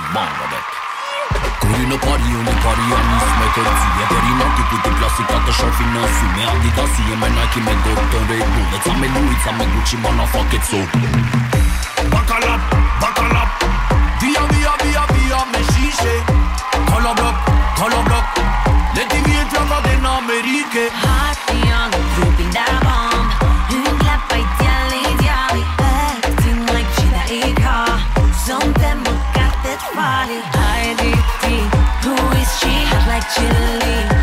Bangladesh. Corri on est pari à Nice, mais comme tu es périmante, écoute tes places, t'as ta chance financier. Mais Adidas, et mes Nike, mes Golden Red Bull. It's a me Louis, it's a me Gucci, man, I fuck it so. Bacalap, via, me chiche. Color block, let the wheel drop out in America. Hot young, drooping that bomb. Une clap by Dially, acting like Gina Ika. Some them look at that folly. IDT, who is she? Hot like chili.